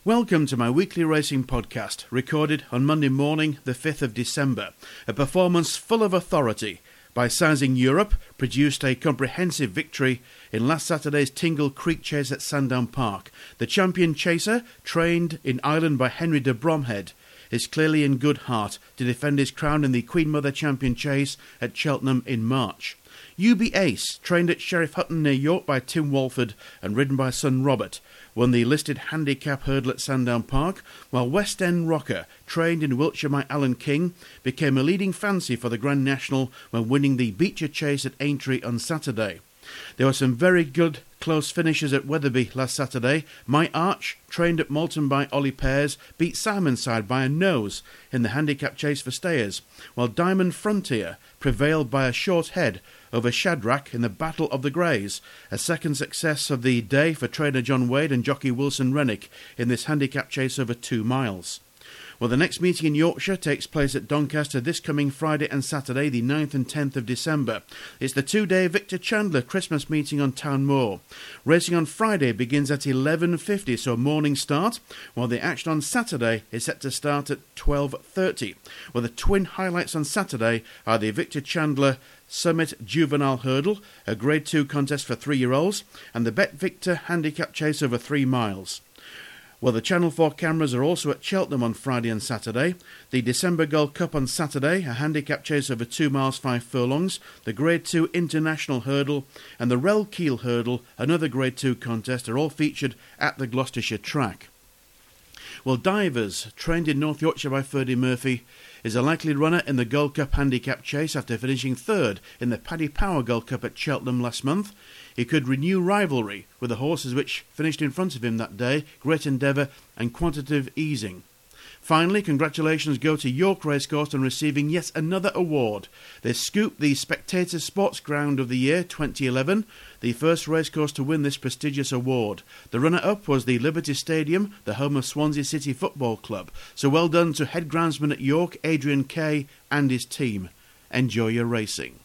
Welcome to my weekly racing podcast, recorded on Monday morning, the 5th of December. A performance full of authority. By Sizing Europe, produced a comprehensive victory in last Saturday's Tingle Creek Chase at Sandown Park. The champion chaser, trained in Ireland by Henry de Bromhead, is clearly in good heart to defend his crown in the Queen Mother Champion Chase at Cheltenham in March. UB Ace, trained at Sheriff Hutton near York by Tim Walford and ridden by son Robert, won the listed handicap hurdle at Sandown Park, while West End Rocker, trained in Wiltshire by Alan King, became a leading fancy for the Grand National when winning the Beecher Chase at Aintree on Saturday. There were some very good close finishes at Wetherby last Saturday. My Arch, trained at Malton by Ollie Pears, beat Simonside by a nose in the handicap chase for stayers, while Diamond Frontier prevailed by a short head over Shadrach in the Battle of the Greys, a second success of the day for trainer John Wade and jockey Wilson Rennick in this handicap chase over 2 miles. Well, the next meeting in Yorkshire takes place at Doncaster this coming Friday and Saturday, the 9th and 10th of December. It's the 2-day Victor Chandler Christmas meeting on Town Moor. Racing on Friday begins at 11:50, so a morning start, while the action on Saturday is set to start at 12:30. Well, the twin highlights on Saturday are the Victor Chandler Summit Juvenile Hurdle, a Grade 2 contest for 3-year-olds, and the Bet Victor Handicap Chase over 3 miles. Well, the Channel 4 cameras are also at Cheltenham on Friday and Saturday. The December Gold Cup on Saturday, a handicap chase over 2 miles 5 furlongs, the Grade 2 International Hurdle and the Rel Keel Hurdle, another Grade 2 contest, are all featured at the Gloucestershire track. Well, Divers, trained in North Yorkshire by Ferdy Murphy, is a likely runner in the Gold Cup handicap chase after finishing third in the Paddy Power Gold Cup at Cheltenham last month. He could renew rivalry with the horses which finished in front of him that day, Great Endeavour and Quantitative Easing. Finally, congratulations go to York Racecourse on receiving yet another award. They scooped the Spectator Sports Ground of the Year 2011, the first racecourse to win this prestigious award. The runner-up was the Liberty Stadium, the home of Swansea City Football Club. So well done to head groundsman at York, Adrian Kay, and his team. Enjoy your racing.